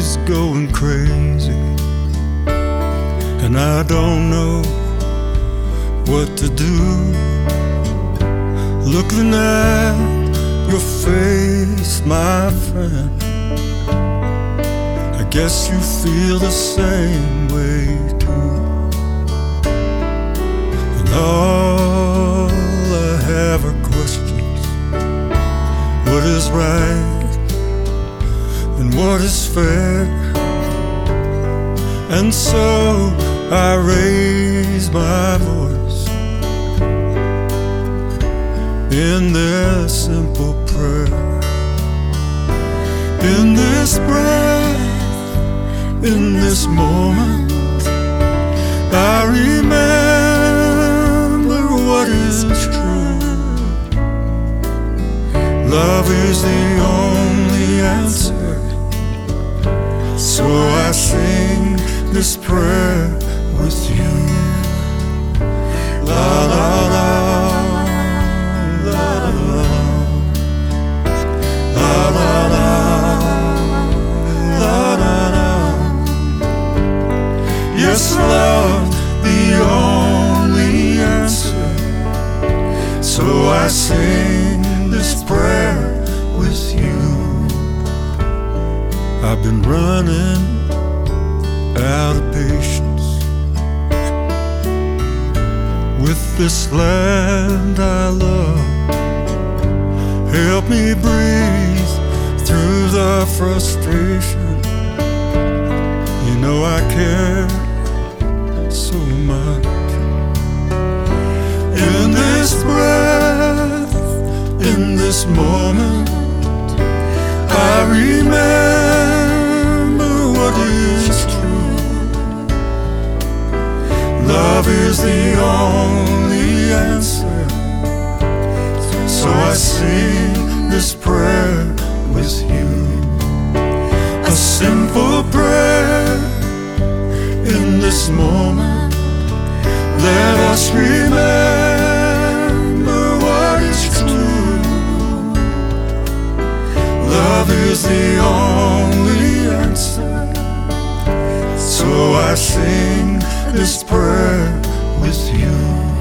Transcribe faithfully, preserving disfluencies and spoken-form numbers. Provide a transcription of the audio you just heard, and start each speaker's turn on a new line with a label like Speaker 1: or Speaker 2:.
Speaker 1: is going crazy, and I don't know what to do. Looking at your face, my friend, I guess you feel the same way too. And all I have are questions. What is right and what is fair? And so I raise my voice in this simple prayer. In this breath, in this moment, I remember what is true. Love is the only answer, so I sing this prayer with you. La la la, la la la, la la la, la la la. Yes, love, the only answer, so I sing this prayer with you. I've been running out of patience with this land I love. Help me breathe through the frustration. You know I care so much. In this breath, in this moment, I remember what is true. Love is the only answer, so I sing this prayer with you. A simple prayer in this moment. Let us remember what is true. Love is the only answer, so I sing this prayer with you.